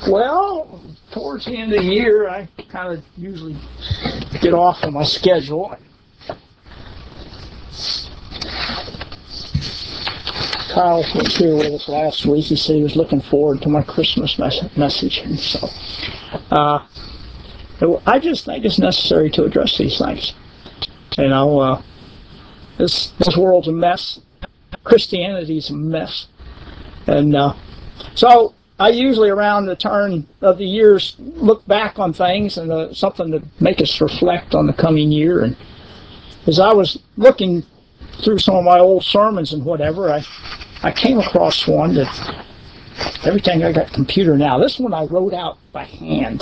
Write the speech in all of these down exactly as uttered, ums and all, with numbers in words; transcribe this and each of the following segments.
Well, towards the end of the year, I kind of usually get off of my schedule. Kyle was here with us last week. He said he was looking forward to my Christmas mes message. And so uh, I just think it's necessary to address these things. You know, uh, this, this world's a mess. Christianity's a mess. And uh, so I usually around the turn of the years look back on things and uh, something to make us reflect on the coming year. And as I was looking through some of my old sermons and whatever, I, I came across one that everything I got computer now. This one I wrote out by hand.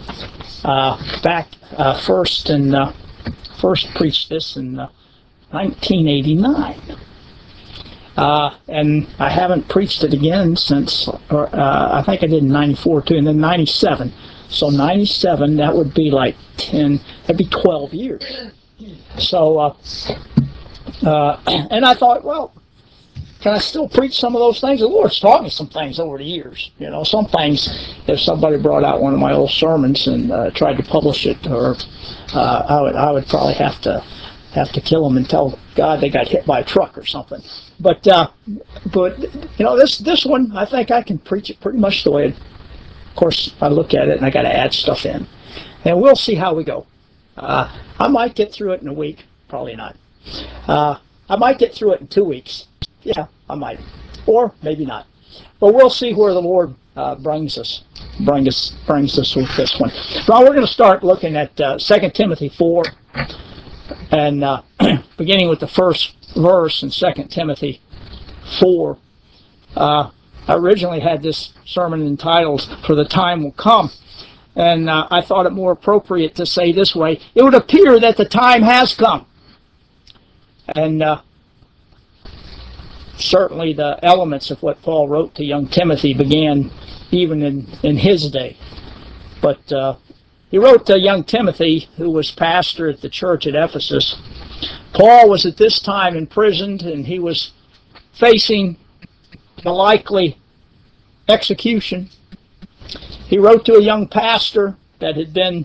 Uh, back uh, first and uh, first preached this in uh, nineteen eighty-nine. Uh, and I haven't preached it again since, or, uh, I think I did in ninety-four too, and then ninety-seven. So ninety-seven, that would be like ten, that'd be twelve years. So, uh, uh, and I thought, well, can I still preach some of those things? The Lord's taught me some things over the years. You know, some things, if somebody brought out one of my old sermons and uh, tried to publish it, or uh, I would, I would probably have to have to kill them and tell God they got hit by a truck or something. But, uh, but you know, this this one, I think I can preach it pretty much the way it, of course, I look at it and I got to add stuff in. And we'll see how we go. Uh, I might get through it in a week. Probably not. Uh, I might get through it in two weeks. Yeah, I might. Or maybe not. But we'll see where the Lord uh, brings us, bring us, brings us with this one. Well, we're going to start looking at uh, Second Timothy four. And uh, beginning with the first verse in Second Timothy four. Uh, I originally had this sermon entitled, For the Time Will Come. And uh, I thought it more appropriate to say this way, it would appear that the time has come. And uh, certainly the elements of what Paul wrote to young Timothy began even in, in his day. But uh, he wrote to young Timothy, who was pastor at the church at Ephesus. Paul was at this time imprisoned, and he was facing the likely execution. He wrote to a young pastor that had been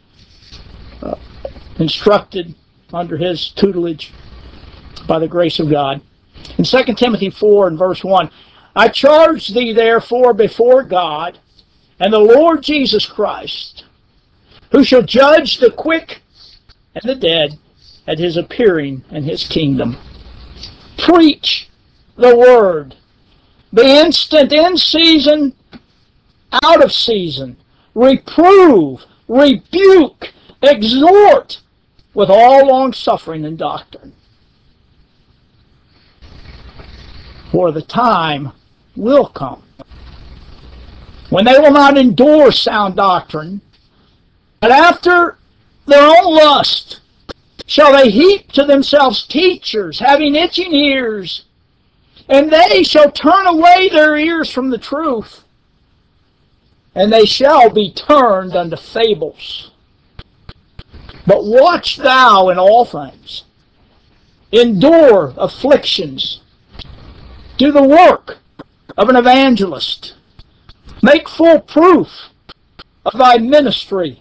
uh, instructed under his tutelage by the grace of God. In Second Timothy four and verse one, I charge thee therefore before God and the Lord Jesus Christ, who shall judge the quick and the dead at his appearing in his kingdom. Preach the word. Be instant in season, out of season. Reprove, rebuke, exhort with all long-suffering and doctrine. For the time will come when they will not endure sound doctrine, but after their own lust shall they heap to themselves teachers, having itching ears, and they shall turn away their ears from the truth, and they shall be turned unto fables. But watch thou in all things, endure afflictions, do the work of an evangelist, make full proof of thy ministry,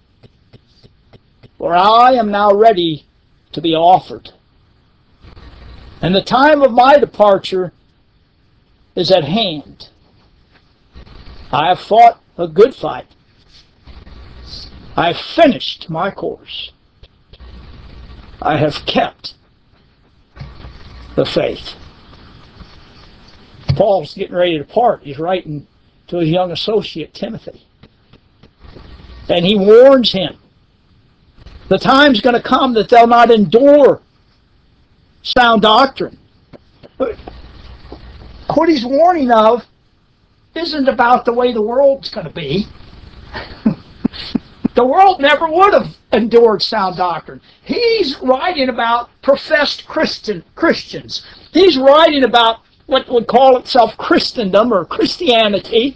for I am now ready to be offered, and the time of my departure is at hand. I have fought a good fight. I have finished my course. I have kept the faith. Paul's getting ready to depart. He's writing to his young associate Timothy. And he warns him. The time's going to come that they'll not endure sound doctrine. But what he's warning of isn't about the way the world's going to be. The world never would have endured sound doctrine. He's writing about professed Christian Christians. He's writing about what would call itself Christendom or Christianity.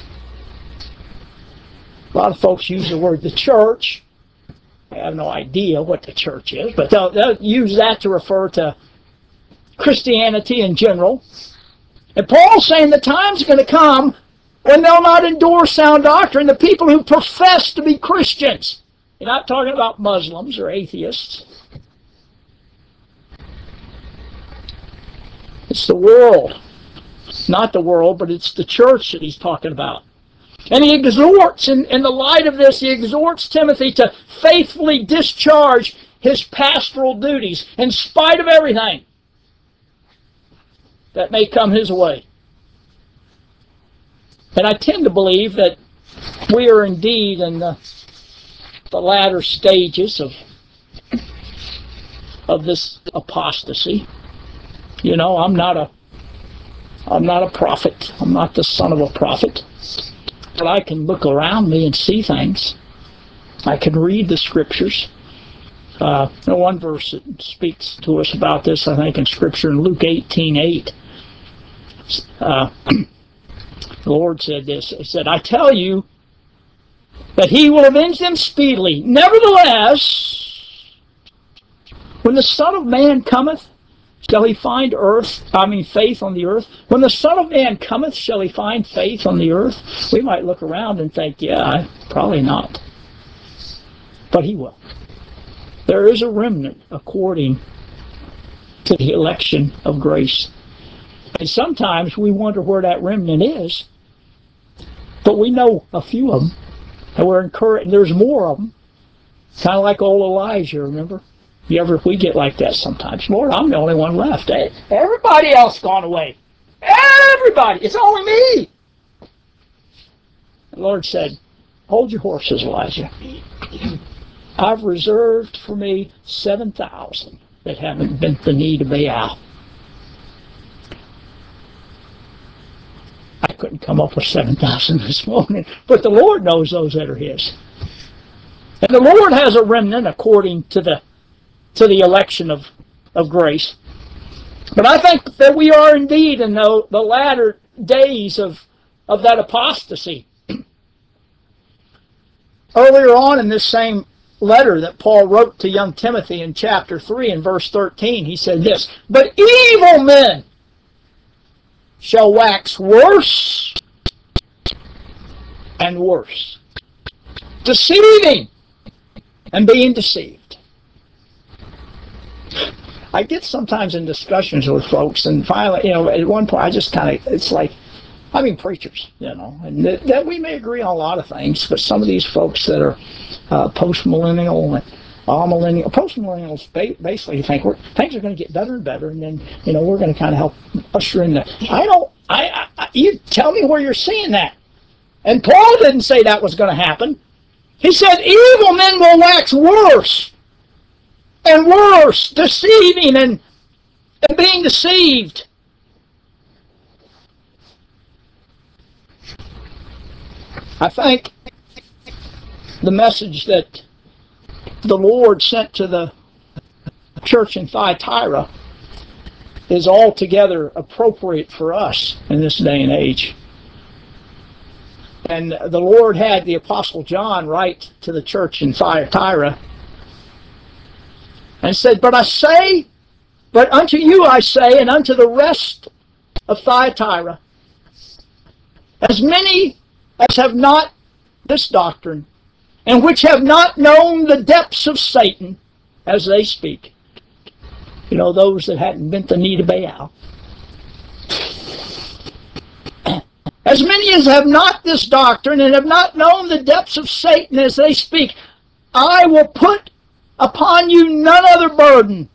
A lot of folks use the word the church. I have no idea what the church is, but they'll, they'll use that to refer to Christianity in general. And Paul's saying the time's going to come when they'll not endure sound doctrine, the people who profess to be Christians. You're not talking about Muslims or atheists. It's the world. Not the world, but it's the church that he's talking about. And he exhorts, in, in the light of this, he exhorts Timothy to faithfully discharge his pastoral duties in spite of everything that may come his way. And I tend to believe that we are indeed in the, the latter stages of, of this apostasy. You know, I'm not a I'm not a prophet. I'm not the son of a prophet. But I can look around me and see things. I can read the scriptures. Uh, one verse that speaks to us about this, I think, in Scripture, in Luke eighteen eight. Uh, the Lord said this. He said, I tell you that he will avenge them speedily. Nevertheless, when the Son of Man cometh, shall he find earth, I mean faith on the earth? When the Son of Man cometh, shall he find faith on the earth? We might look around and think, yeah, probably not. But he will. There is a remnant according to the election of grace. And sometimes we wonder where that remnant is. But we know a few of them. And we're encouraged. There's more of them. Kind of like old Elijah, remember? You ever, we get like that sometimes. Lord, I'm the only one left. Hey, everybody else gone away. Everybody. It's only me. The Lord said, hold your horses, Elijah. I've reserved for me seven thousand that haven't bent the knee to Baal. I couldn't come up with seven thousand this morning, but the Lord knows those that are His. And the Lord has a remnant according to the to the election of, of grace. But I think that we are indeed in the, the latter days of, of that apostasy. Earlier on in this same letter that Paul wrote to young Timothy in chapter three and verse thirteen, he said this, but evil men shall wax worse and worse, deceiving and being deceived. I get sometimes in discussions with folks, and finally, you know, at one point I just kind of, it's like, I mean, preachers, you know, and that, that we may agree on a lot of things, but some of these folks that are uh, post-millennial and all-millennial, post-millennials ba- basically think we're, things are going to get better and better, and then, you know, we're going to kind of help usher in the, I don't, I, I, you tell me where you're seeing that. And Paul didn't say that was going to happen. He said, evil men will wax worse and worse, deceiving and, and being deceived. I think the message that the Lord sent to the church in Thyatira is altogether appropriate for us in this day and age. And the Lord had the Apostle John write to the church in Thyatira and said, But I say, but unto you I say, and unto the rest of Thyatira, as many as have not this doctrine, and which have not known the depths of Satan, as they speak. You know, those that hadn't bent the knee to Baal. As many as have not this doctrine, and have not known the depths of Satan, as they speak, I will put upon you none other burden,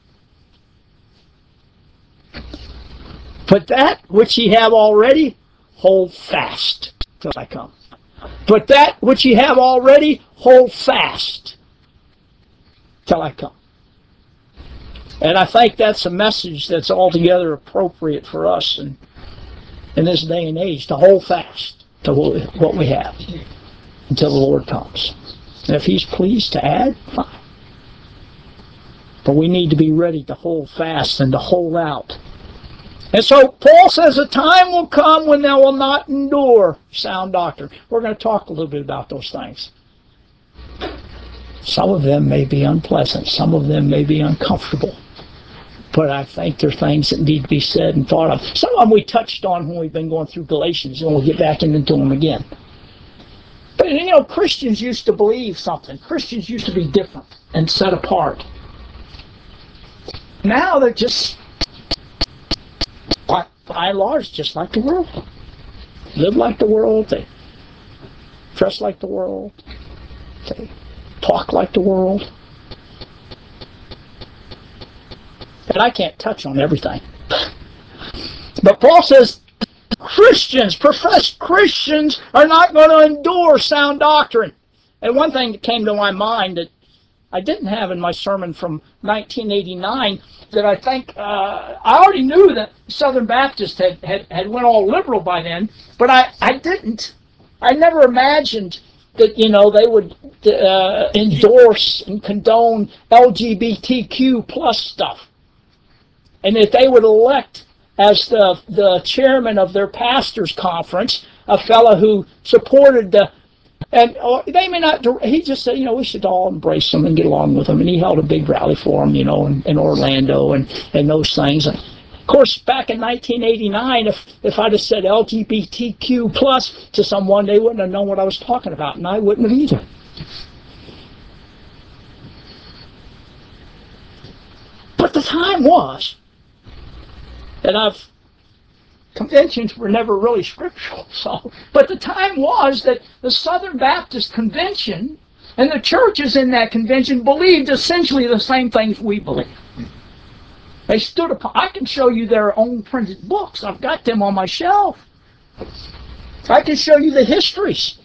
but that which ye have already, hold fast till I come. But that which ye have already, hold fast till I come. And I think that's a message that's altogether appropriate for us in, in this day and age, to hold fast to what we have until the Lord comes. And if He's pleased to add, fine. But we need to be ready to hold fast and to hold out. And so Paul says a time will come when they will not endure sound doctrine. We're going to talk a little bit about those things. Some of them may be unpleasant. Some of them may be uncomfortable. But I think there are things that need to be said and thought of. Some of them we touched on when we've been going through Galatians, and we'll get back into them again. But, you know, Christians used to believe something. Christians used to be different and set apart. Now they're just, by and large, just like the world. Live like the world. They dress like the world. They talk like the world. And I can't touch on everything. But Paul says, Christians, professed Christians, are not going to endure sound doctrine. And one thing that came to my mind that I didn't have in my sermon from nineteen eighty-nine, that I think, uh, I already knew that Southern Baptists had, had, had went all liberal by then, but I, I didn't. I never imagined that, you know, they would uh, endorse and condone L G B T Q plus stuff. And that they would elect as the, the chairman of their pastors' conference a fellow who supported the, and or they may not, he just said, you know, we should all embrace them and get along with them. And he held a big rally for them, you know, in, in Orlando and, and those things. And of course, back in nineteen eighty-nine, if, if I'd have said L G B T Q plus to someone, they wouldn't have known what I was talking about, and I wouldn't have either. But the time was, and I've, conventions were never really scriptural, so, but the time was that the Southern Baptist Convention and the churches in that convention believed essentially the same things we believe. They stood upon, I can show you their own printed books. I've got them on my shelf. I can show you the histories.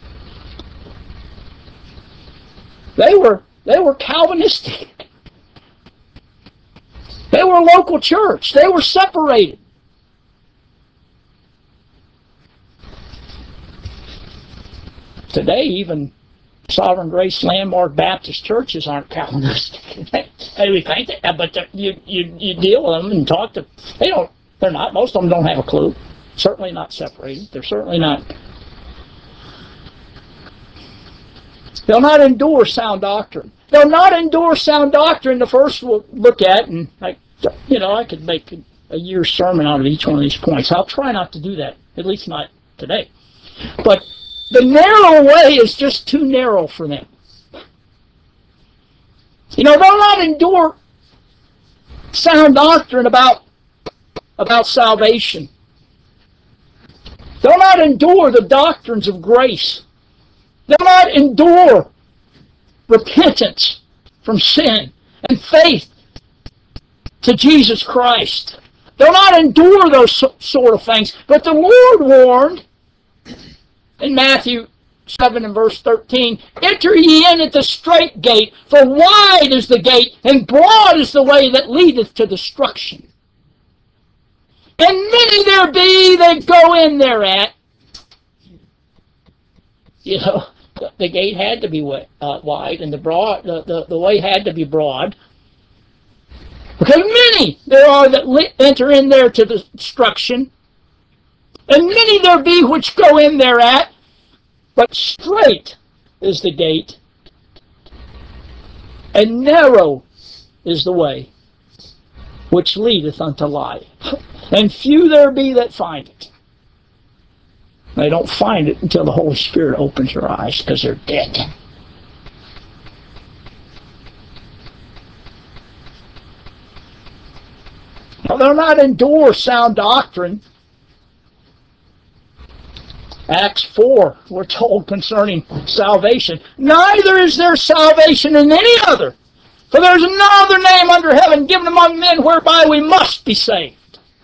They were, they were Calvinistic. They were a local church. They were separated. Today, even Sovereign Grace Landmark Baptist churches aren't Calvinistic. Hey, we think that, but you, you you deal with them and talk to. They don't. They're not. Most of them don't have a clue. Certainly not separated. They're certainly not. They'll not endure sound doctrine. They'll not endure sound doctrine. The first we'll look at, and I, you know, I could make a, a year's sermon out of each one of these points. I'll try not to do that. At least not today. But the narrow way is just too narrow for them. You know, they'll not endure sound doctrine about, about salvation. They'll not endure the doctrines of grace. They'll not endure repentance from sin and faith to Jesus Christ. They'll not endure those so, sort of things. But the Lord warned in Matthew seven and verse thirteen, enter ye in at the strait gate, for wide is the gate, and broad is the way that leadeth to destruction. And many there be that go in thereat. You know, the, the gate had to be uh, wide, and the broad, the, the, the way had to be broad. Because many there are that enter in there to destruction, and many there be which go in thereat. But strait is the gate, and narrow is the way which leadeth unto life. And few there be that find it. They don't find it until the Holy Spirit opens their eyes, because they're dead. Now, they'll not endure sound doctrine. Acts four, we're told concerning salvation. Neither is there salvation in any other, for there is no other name under heaven given among men whereby we must be saved.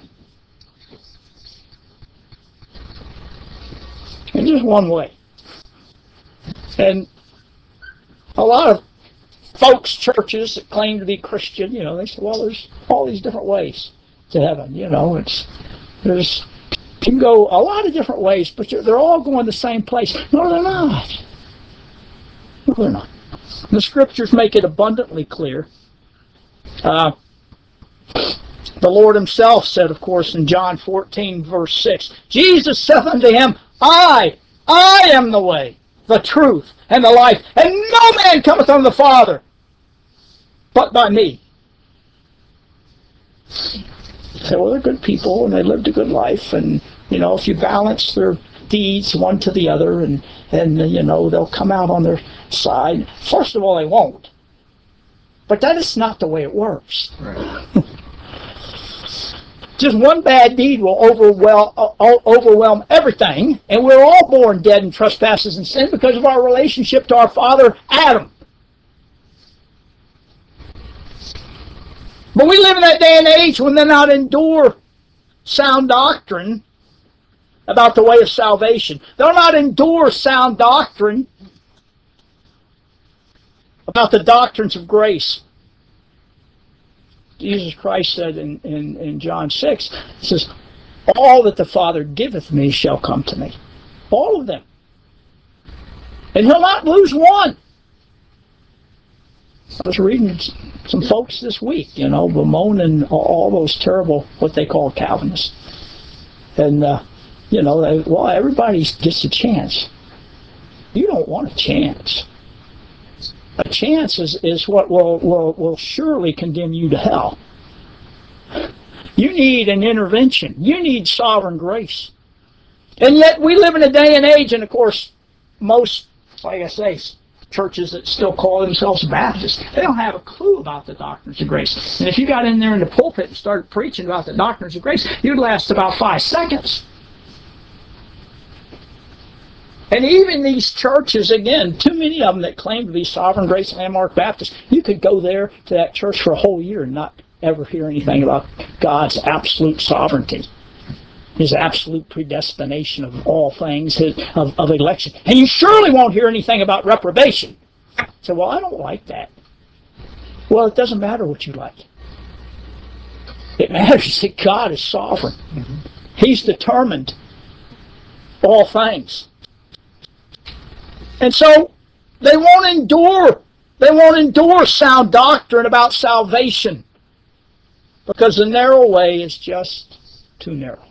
And just one way. And a lot of folks, churches that claim to be Christian, you know, they say, well, there's all these different ways to heaven. You know, it's there's you can go a lot of different ways, but they're all going the same place. No, they're not. No, they're not. The Scriptures make it abundantly clear. Uh, the Lord Himself said, of course, in John fourteen, verse six, Jesus saith unto him, I, I am the way, the truth, and the life, and no man cometh unto the Father but by me. Say, well, they're good people and they lived a good life, and you know, if you balance their deeds one to the other, and and you know, they'll come out on their side. First of all, they won't. But that is not the way it works. Right. Just one bad deed will overwhelm, uh, overwhelm everything, and we're all born dead in trespasses and sin because of our relationship to our father, Adam. But we live in that day and age when they not endure sound doctrine about the way of salvation. They'll not endure sound doctrine about the doctrines of grace. Jesus Christ said in, in, in John six, He says, all that the Father giveth me shall come to me. All of them. And He'll not lose one. I was reading some folks this week, you know, bemoaning all those terrible, what they call Calvinists. And, uh, you know, they, well, everybody gets a chance. You don't want a chance. A chance is, is what will, will, will surely condemn you to hell. You need an intervention. You need sovereign grace. And yet we live in a day and age, and of course, most, like I say, churches that still call themselves Baptists, they don't have a clue about the doctrines of grace. And if you got in there in the pulpit and started preaching about the doctrines of grace, you'd last about five seconds. And even these churches, again, too many of them that claim to be Sovereign Grace Landmark Baptist, you could go there to that church for a whole year and not ever hear anything about God's absolute sovereignty, His absolute predestination of all things, his, of, of election. And you surely won't hear anything about reprobation. So, well, I don't like that. Well, it doesn't matter what you like. It matters that God is sovereign. Mm-hmm. He's determined all things. And so they won't endure, they won't endure sound doctrine about salvation because the narrow way is just too narrow.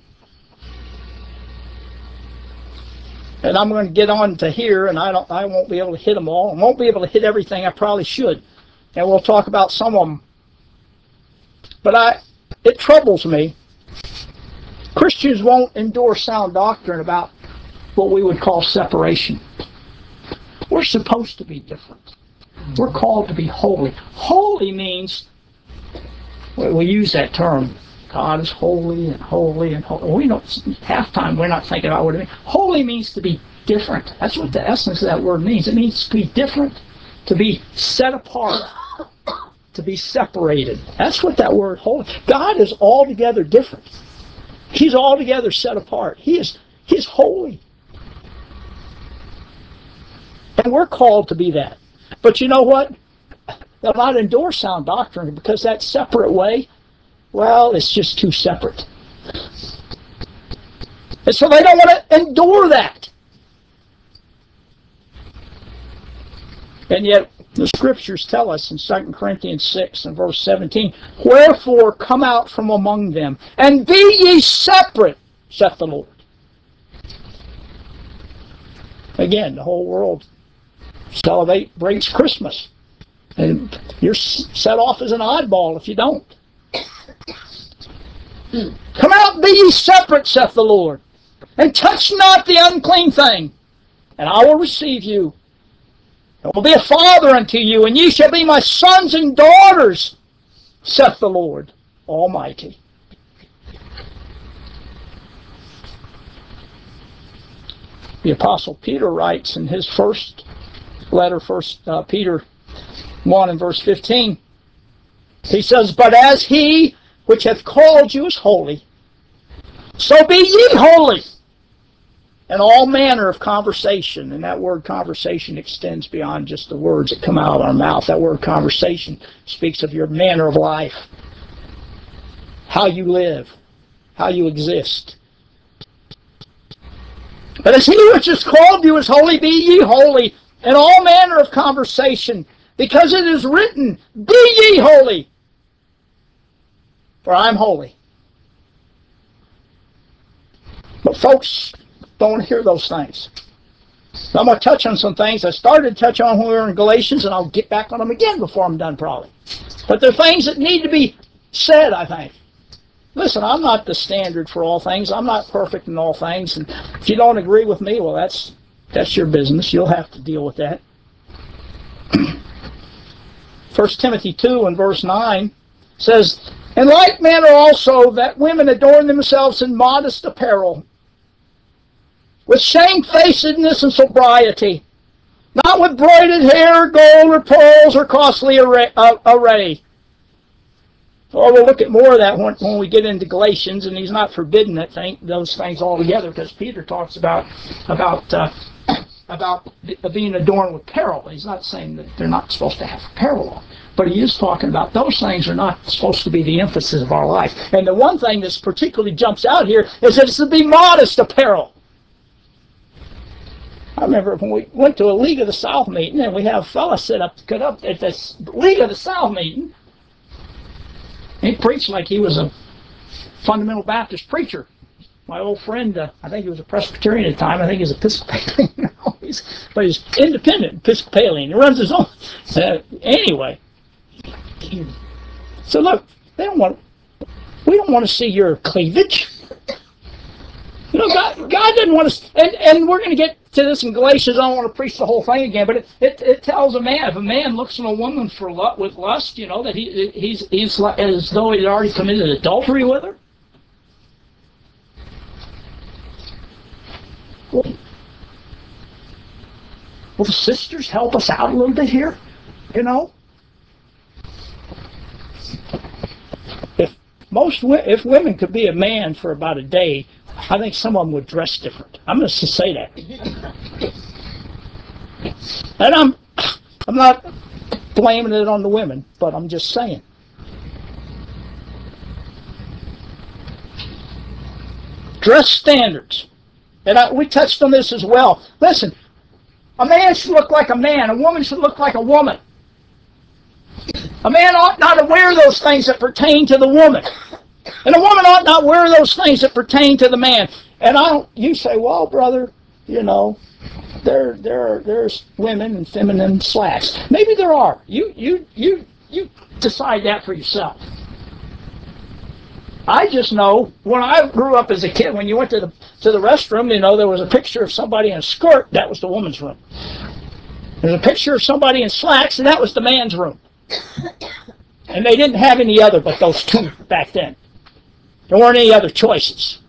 And I'm going to get on to here, and I don't, I won't be able to hit them all. I won't be able to hit everything I probably should, and we'll talk about some of them. But I, it troubles me. Christians won't endure sound doctrine about what we would call separation. We're supposed to be different. We're called to be holy. Holy means, we use that term, God is holy and holy and holy. We don't, half time we're not thinking about what it means. Holy means to be different. That's what the essence of that word means. It means to be different, to be set apart, to be separated. That's what that word holy. God is altogether different. He's altogether set apart. He is, he is holy. And we're called to be that. But you know what? They'll not endure sound doctrine because that separate way, well, it's just too separate. And so they don't want to endure that. And yet, the Scriptures tell us in Second Corinthians six and verse seventeen, wherefore come out from among them, and be ye separate, saith the Lord. Again, the whole world celebrates Christmas. And you're set off as an oddball if you don't. Come out and be ye separate, saith the Lord, and touch not the unclean thing, and I will receive you. I will be a father unto you, and ye shall be my sons and daughters, saith the Lord Almighty. The Apostle Peter writes in his first letter, First uh, Peter one and verse fifteen, he says, but as he which hath called you is holy, so be ye holy in all manner of conversation. And that word conversation extends beyond just the words that come out of our mouth. That word conversation speaks of your manner of life, how you live, how you exist. But as he which has called you is holy, be ye holy in all manner of conversation, because it is written, be ye holy, for I am holy. But folks don't hear those things. So I'm going to touch on some things I started to touch on when we were in Galatians, and I'll get back on them again before I'm done probably. But they're things that need to be said, I think. listen, I'm not the standard for all things. I'm not perfect in all things. And if you don't agree with me, well, that's that's your business. You'll have to deal with that. First Timothy two and verse nine says, in like manner also that women adorn themselves in modest apparel, with shamefacedness and sobriety, not with braided hair, gold, or pearls, or costly array. Uh, array. Well, we'll look at more of that when, when we get into Galatians, and he's not forbidding that thing, those things altogether, because Peter talks about about uh, about being adorned with apparel. He's not saying that they're not supposed to have apparel on, but he is talking about those things are not supposed to be the emphasis of our life. And the one thing that particularly jumps out here is that it's to be modest apparel. I remember when we went to a League of the South meeting, and we have a fella sit up, cut up at this League of the South meeting. He preached like he was a fundamental Baptist preacher. My old friend, uh, I think he was a Presbyterian at the time. I think he's Episcopalian now. he's, but he's independent Episcopalian. He runs his own. Uh, anyway, so look, they don't want. We don't want to see your cleavage. You know, God, God doesn't want us. And, and we're going to get to this in Galatians. I don't want to preach the whole thing again, but it, it, it tells a man, if a man looks at a woman for lu- with lust, you know, that he he's he's like, as though he'd already committed adultery with her. Well, will the sisters help us out a little bit here? You know, if most if women could be a man for about a day, I think some of them would dress different. I'm going to say that. And I'm I'm not blaming it on the women, but I'm just saying. Dress standards. And I, we touched on this as well. Listen, a man should look like a man. A woman should look like a woman. A man ought not to wear those things that pertain to the woman. And a woman ought not wear those things that pertain to the man. And I don't, you say, well, brother, you know, there, there, there's women in feminine slacks. Maybe there are. You, you, you, you decide that for yourself. I just know when I grew up as a kid, when you went to the to the restroom, you know, there was a picture of somebody in a skirt. That was the woman's room. There's a picture of somebody in slacks, and that was the man's room. And they didn't have any other but those two back then. There weren't any other choices.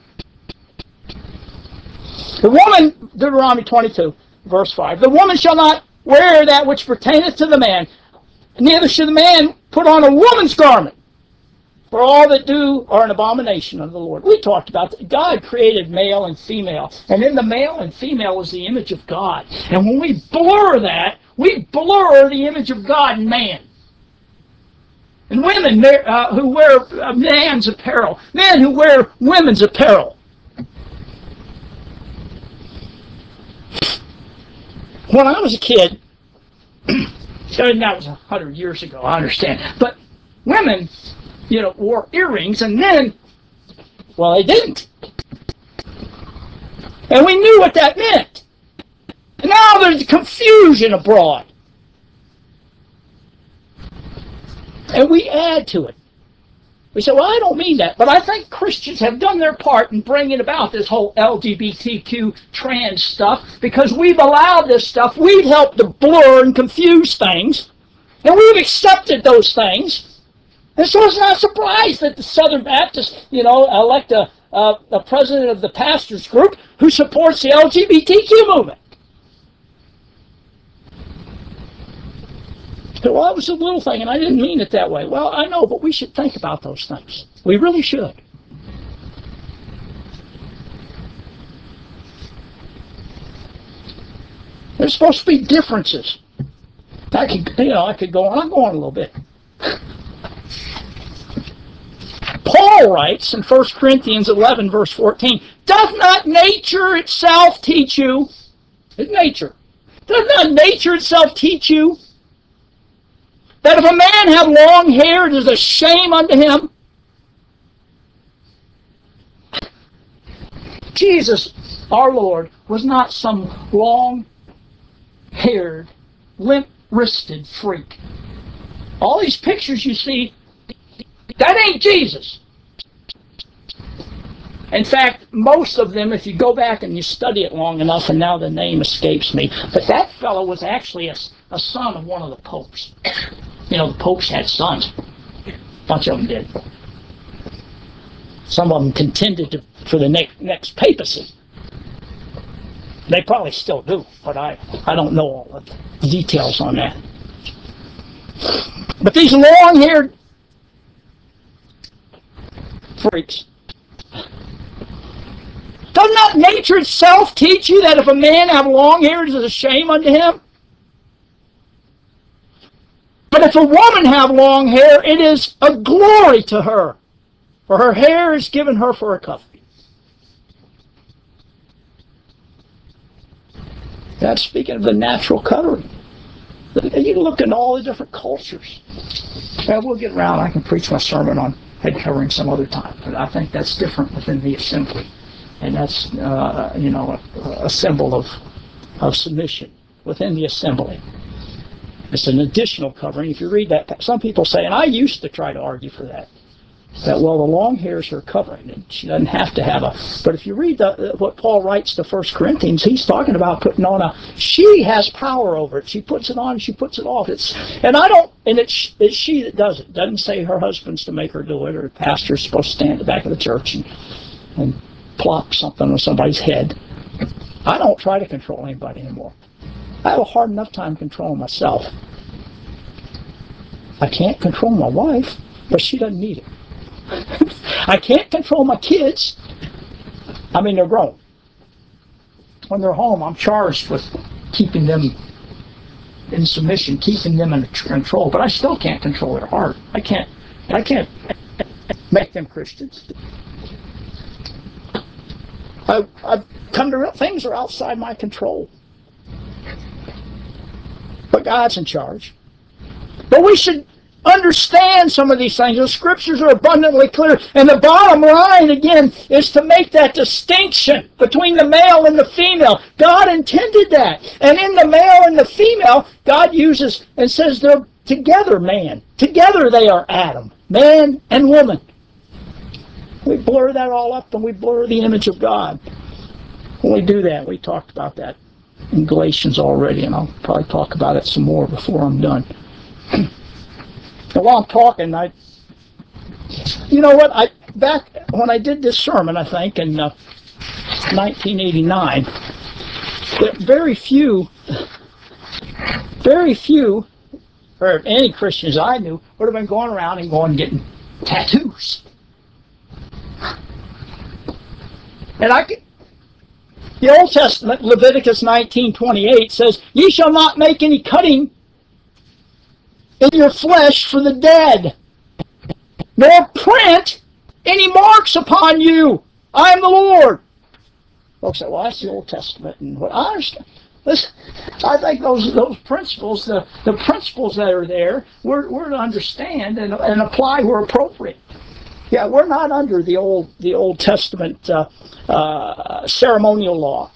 The woman, Deuteronomy twenty-two, verse five, the woman shall not wear that which pertaineth to the man, neither should the man put on a woman's garment. For all that do are an abomination unto the Lord. We talked about that. God created male and female. And in the male and female was the image of God. And when we blur that, we blur the image of God in man. And women uh, who wear uh, man's apparel. Men who wear women's apparel. When I was a kid, and that was a hundred years ago, I understand. But women, you know, wore earrings, and men, well, they didn't. And we knew what that meant. And now there's confusion abroad. And we add to it. We say, well, I don't mean that. But I think Christians have done their part in bringing about this whole L G B T Q trans stuff, because we've allowed this stuff. We've helped to blur and confuse things. And we've accepted those things. And so it's not surprised that the Southern Baptists, you know, elect a, a, a president of the pastors group who supports the L G B T Q movement. So, well, that was a little thing, and I didn't mean it that way. Well, I know, but we should think about those things. We really should. There's supposed to be differences. I could, you know, I could go on. I'm going a little bit. Paul writes in First Corinthians eleven, verse fourteen, doth not nature itself teach you? It's nature. Does not nature itself teach you that if a man have long hair, it is a shame unto him? Jesus, our Lord, was not some long-haired, limp-wristed freak. All these pictures you see, that ain't Jesus. In fact, most of them, if you go back and you study it long enough, and now the name escapes me, but that fellow was actually a, a son of one of the popes. You know, the popes had sons. A bunch of them did. Some of them contended to, for the next, next papacy. They probably still do, but I, I don't know all the details on that. But these long-haired freaks, doesn't not nature itself teach you that if a man have long hair, it is a shame unto him? But if a woman have long hair, it is a glory to her, for her hair is given her for a covering. That's speaking of the natural covering. You can look at all the different cultures. Well, we'll get around. I can preach my sermon on head covering some other time, but I think that's different within the assembly. And that's, uh, you know, a, a symbol of, of submission within the assembly. It's an additional covering. If you read that, some people say, and I used to try to argue for that, that, well, the long hairs are covering, and she doesn't have to have a... But if you read the, what Paul writes to First Corinthians, he's talking about putting on a... She has power over it. She puts it on, she puts it off. It's And I don't... And it's, it's she that does it. It doesn't say her husband's to make her do it, or the pastor's supposed to stand at the back of the church and, and plop something on somebody's head. I don't try to control anybody anymore. I have a hard enough time controlling myself. I can't control my wife, but she doesn't need it. I can't control my kids. I mean, they're grown. When they're home, I'm charged with keeping them in submission, keeping them in control. But I still can't control their heart. I can't. I can't make them Christians. I, I've come to real things are outside my control. But God's in charge. But we should understand some of these things. The scriptures are abundantly clear. And the bottom line, again, is to make that distinction between the male and the female. God intended that. And in the male and the female, God uses and says they're together man. Together they are Adam, man and woman. We blur that all up and we blur the image of God. When we do that, we talked about that in Galatians already, and I'll probably talk about it some more before I'm done. And while I'm talking, I, you know what, I back when I did this sermon, I think, in uh, nineteen eighty-nine, that very few, very few, or any Christians I knew, would have been going around and going and getting tattoos. And I could, the Old Testament, Leviticus nineteen twenty-eight, says, "Ye shall not make any cutting in your flesh for the dead, nor print any marks upon you. I am the Lord." Folks say, well, that's the Old Testament. And what I understand, listen, I think those those principles, the, the principles that are there, we're, we're to understand and, and apply where appropriate. Yeah, we're not under the Old the Old Testament uh, uh, ceremonial law.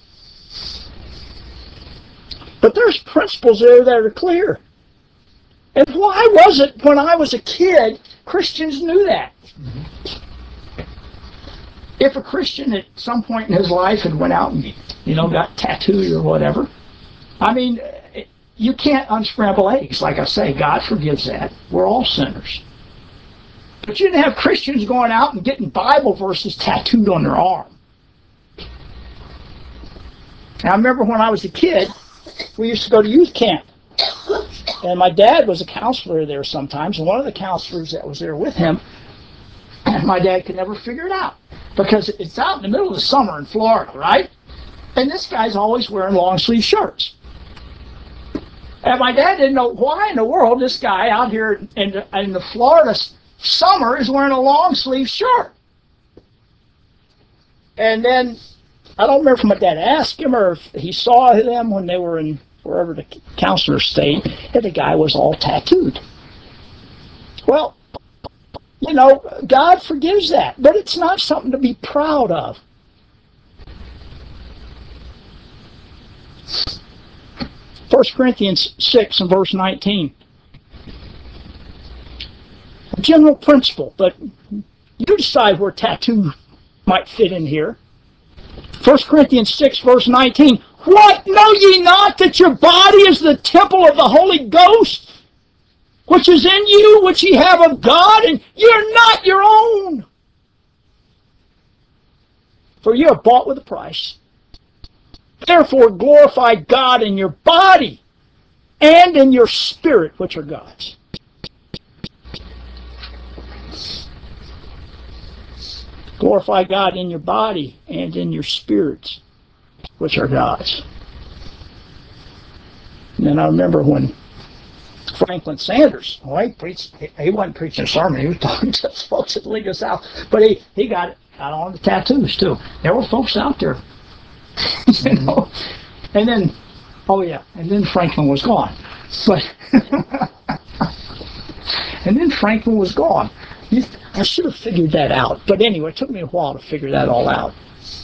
But there's principles there that are clear. And why was it when I was a kid, Christians knew that? Mm-hmm. If a Christian at some point in his life had went out and, you know, got tattooed or whatever, I mean, you can't unscramble eggs. Like I say, God forgives that. We're all sinners. But you didn't have Christians going out and getting Bible verses tattooed on their arm. And I remember when I was a kid, we used to go to youth camp. And my dad was a counselor there sometimes, and one of the counselors that was there with him, my dad could never figure it out. Because it's out in the middle of the summer in Florida, right? And this guy's always wearing long sleeve shirts. And my dad didn't know why in the world this guy out here in the, in the Florida summer is wearing a long sleeve shirt. And then, I don't remember if my dad asked him or if he saw them when they were in wherever the counselor stayed, and the guy was all tattooed. Well, you know, God forgives that, but it's not something to be proud of. First Corinthians six and verse nineteen. A general principle, but you decide where tattoo might fit in here. First Corinthians six, verse nineteen. What? Know ye not that your body is the temple of the Holy Ghost, which is in you, which ye have of God, and you're not your own? For you are bought with a price. Therefore glorify God in your body and in your spirit, which are God's. Glorify God in your body and in your spirits, which are God's. And then I remember when Franklin Sanders, well, he preached, he wasn't preaching a sermon, he was talking to folks at Legal South, but he, he got it got on the tattoos too. There were folks out there, you know. And then, oh yeah, and then Franklin was gone. But and then Franklin was gone. I should have figured that out. But anyway, it took me a while to figure that all out.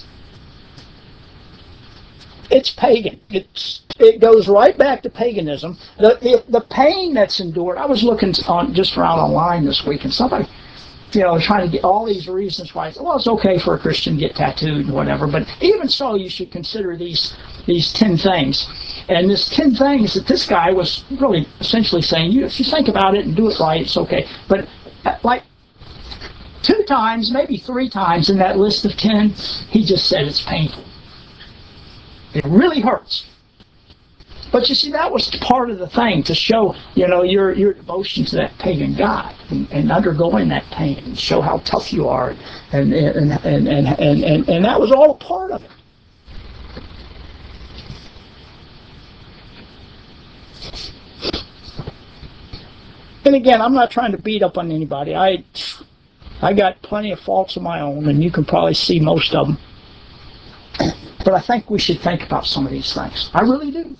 It's pagan. It's, it goes right back to paganism. The, the, the pain that's endured. I was looking on just around online this week, and somebody, you know, trying to get all these reasons why, well, it's okay for a Christian to get tattooed and whatever, but even so, you should consider these these ten things. And this ten things that this guy was really essentially saying, you, if you think about it and do it right, it's okay. But uh, like two times, maybe three times in that list of ten, he just said it's painful. It really hurts. But you see, that was part of the thing, to show, you know, your your devotion to that pagan god and, and undergoing that pain, and show how tough you are, and and and and and, and, and that was all a part of it. And again, I'm not trying to beat up on anybody. I I got plenty of faults of my own, and you can probably see most of them. But I think we should think about some of these things. I really do.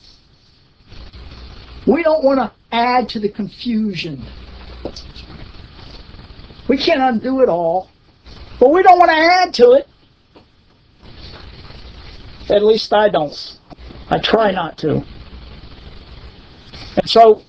We don't want to add to the confusion. We can't undo it all, but we don't want to add to it. At least I don't. I try not to. And so,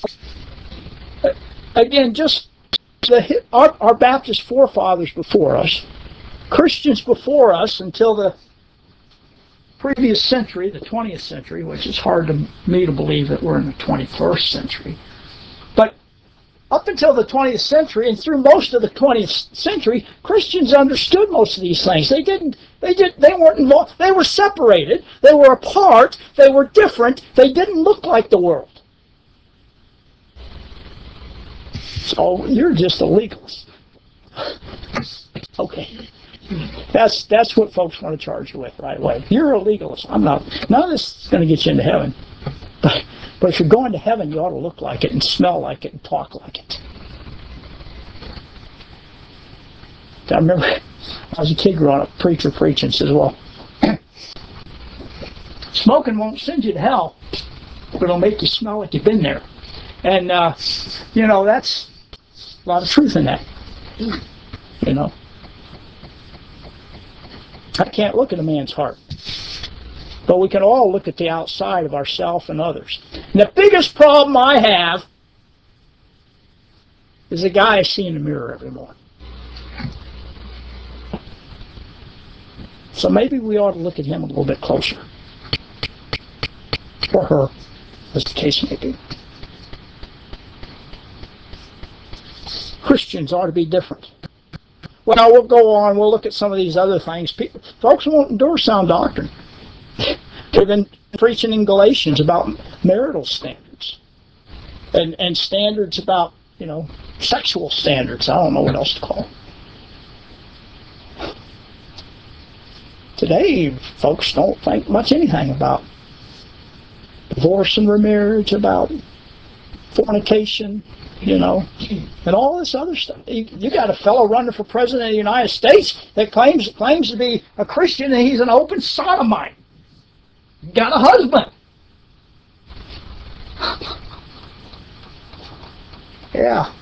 again, just the, our, our Baptist forefathers before us, Christians before us until the previous century, the twentieth century, which is hard to me to believe that we're in the twenty-first century. But up until the twentieth century and through most of the twentieth century, Christians understood most of these things. They didn't, they did, they weren't involved. They were separated. They were apart. They were different. They didn't look like the world. So you're just a legalist. Okay. That's that's what folks want to charge you with right away. You're a legalist. I'm not. None of this is going to get you into heaven. But, but if you're going to heaven, you ought to look like it and smell like it and talk like it. I remember I was a kid growing up, a preacher preaching, says, well, smoking won't send you to hell, but it'll make you smell like you've been there. And, uh, you know, that's a lot of truth in that. You know. I can't look at a man's heart. But we can all look at the outside of ourselves and others. And the biggest problem I have is the guy I see in the mirror every morning. So maybe we ought to look at him a little bit closer. Or her, as the case may be. Christians ought to be different. Well, we'll go on. We'll look at some of these other things. People, folks won't endure sound doctrine. They've been preaching in Galatians about marital standards and and standards about, you know, sexual standards. I don't know what else to call them. Today, folks don't think much anything about divorce and remarriage, about fornication, you know, and all this other stuff. You, you got a fellow running for president of the United States that claims claims to be a Christian, and he's an open sodomite. Got a husband. Yeah.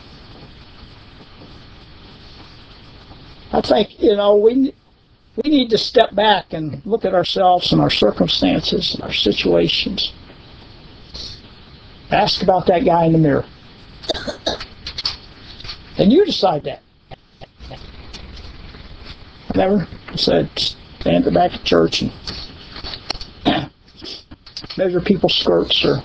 I think, you know, we we need to step back and look at ourselves and our circumstances and our situations. Ask about that guy in the mirror. And you decide that. Never said stand at the back of church and measure people's skirts, or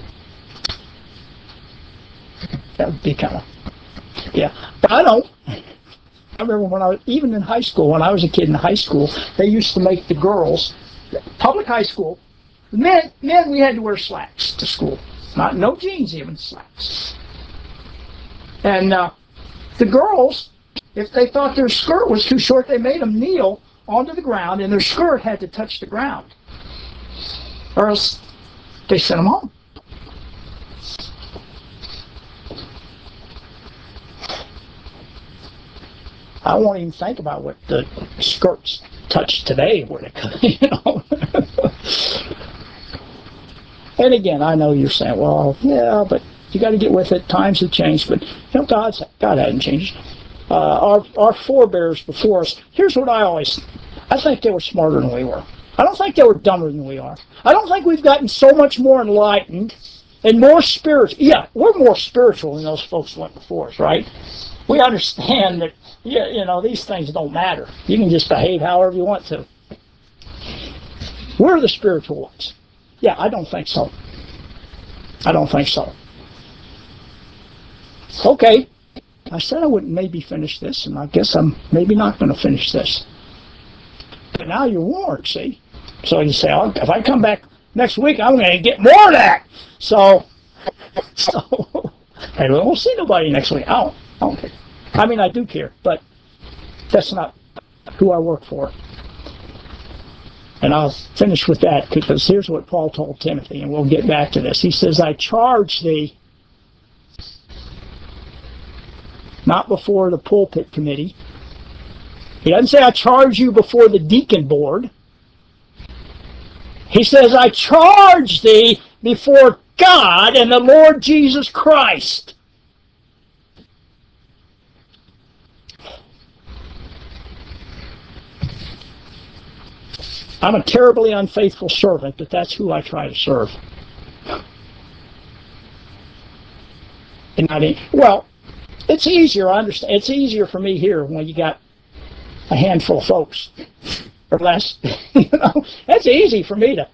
that would be kind of, yeah. But I don't. I remember when I was, even in high school, when I was a kid in high school, they used to make the girls, public high school, men, men we had to wear slacks to school. Not, no jeans even, slacks. And uh, the girls, if they thought their skirt was too short, they made them kneel onto the ground, and their skirt had to touch the ground. Or else they sent them home. I won't even think about what the skirts touch today, where they could, you know. And again, I know you're saying, well, yeah, but you got to get with it. Times have changed, but you know, God's, God hadn't changed. Uh, our our forebears before us. Here's what I always, I think they were smarter than we were. I don't think they were dumber than we are. I don't think we've gotten so much more enlightened and more spiritual. Yeah, we're more spiritual than those folks went before us, right? We understand that, yeah, you know, these things don't matter. You can just behave however you want to. We're the spiritual ones. Yeah, I don't think so. I don't think so. Okay. I said I wouldn't maybe finish this, and I guess I'm maybe not going to finish this. But now you're warned, see? So you say, oh, if I come back next week, I'm going to get more of that. So, so hey, we won't see nobody next week. I don't, I don't care. I mean, I do care, but that's not who I work for. And I'll finish with that, because here's what Paul told Timothy, and we'll get back to this. He says, I charge thee, not before the pulpit committee. He doesn't say, I charge you before the deacon board. He says, I charge thee before God and the Lord Jesus Christ. I'm a terribly unfaithful servant, but that's who I try to serve. And I mean, well, it's easier, I understand. It's easier for me here when you got a handful of folks, or less. You know, that's easy for me to.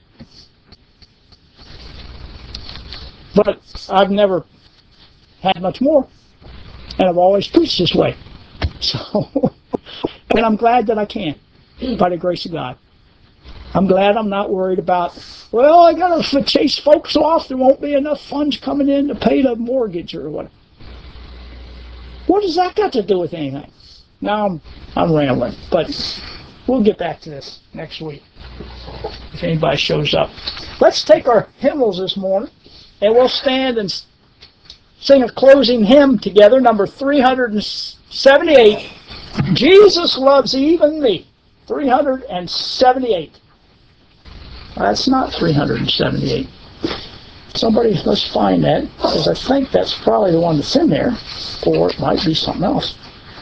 But I've never had much more, and I've always preached this way. So, and I'm glad that I can, by the grace of God. I'm glad I'm not worried about, well, I got to chase folks off. There won't be enough funds coming in to pay the mortgage or what. What does that got to do with anything? Now I'm, I'm rambling, but we'll get back to this next week if anybody shows up. Let's take our hymnals this morning, and we'll stand and sing a closing hymn together, number three hundred seventy-eight. Jesus loves even me. three hundred seventy-eight. That's not three hundred seventy-eight. Somebody, let's find that, because I think that's probably the one that's in there, or it might be something else.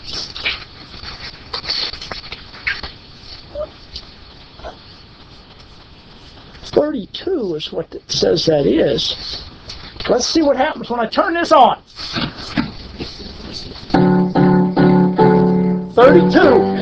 thirty-two is what it says that is. Let's see what happens when I turn this on. thirty-two.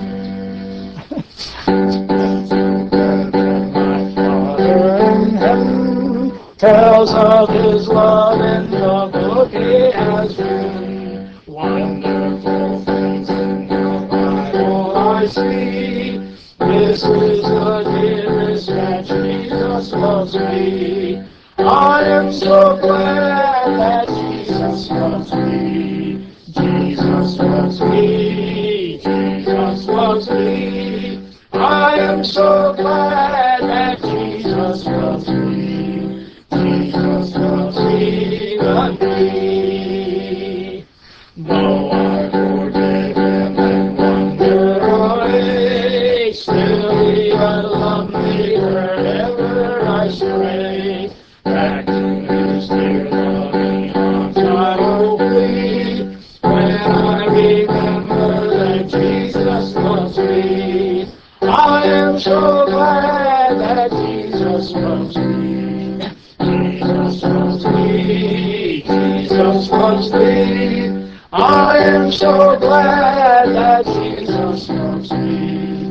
Tells of his love in the book he has written. Wonderful things in the Bible I see. This is the dearest that Jesus loves me. I am so glad that Jesus loves me. Jesus loves me. Jesus loves me. I am so glad that Jesus loves me. Jesus loves even me. Though I forgive him and wander away, still he will love me wherever I stray. Back to his dear loving arms I will flee, when I remember that Jesus loves me. I am so glad that Jesus loves me. Jesus loves me, Jesus loves me. I am so glad that Jesus loves me.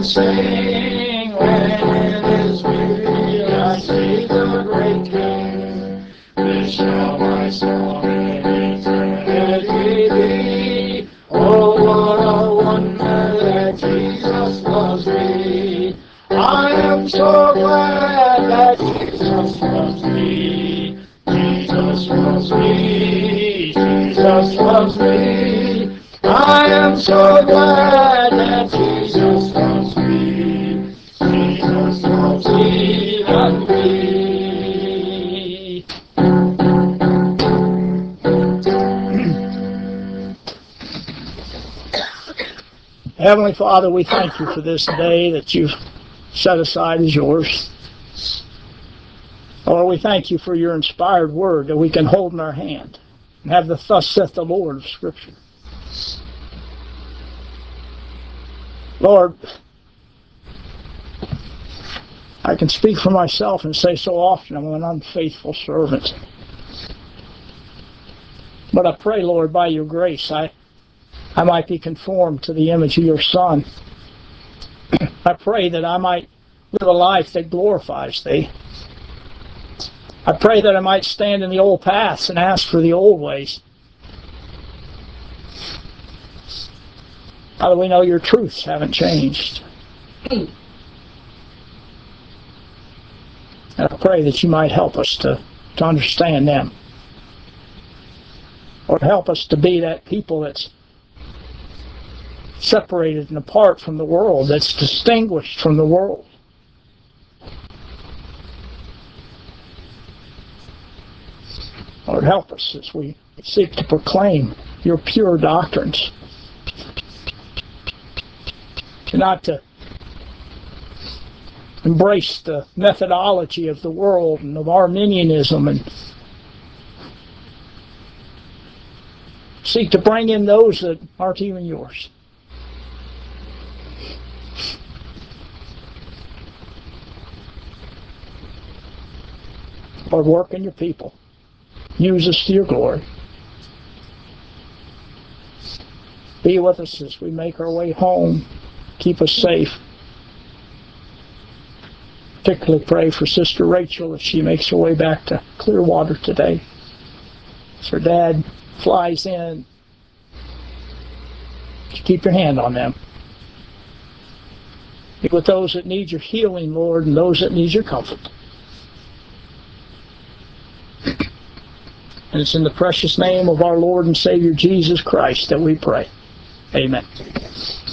sing when it is weary. I see the great King. This shall my song in eternity be. Oh, what a wonder that Jesus loves me. I am so glad that Jesus loves me. Jesus loves me. Jesus loves me. I am so glad that Jesus loves me. Jesus loves even me. Heavenly Father, we thank you for this day that you've set aside as yours. Lord, we thank you for your inspired word that we can hold in our hand and have the thus saith the Lord of Scripture. Lord, I can speak for myself and say so often I'm an unfaithful servant. But I pray, Lord, by your grace, I, I might be conformed to the image of your Son. I pray that I might live a life that glorifies thee. I pray that I might stand in the old paths and ask for the old ways. Father, we know your truths haven't changed. And I pray that you might help us to, to understand them. Or help us to be that people that's separated and apart from the world, that's distinguished from the world. Lord, help us as we seek to proclaim your pure doctrines. And not to embrace the methodology of the world and of Arminianism and seek to bring in those that aren't even yours. Lord, work in your people. Use us to your glory. Be with us as we make our way home. Keep us safe. Particularly pray for Sister Rachel as she makes her way back to Clearwater today. As her dad flies in, keep your hand on them. Be with those that need your healing, Lord, and those that need your comfort. And it's in the precious name of our Lord and Savior Jesus Christ that we pray. Amen.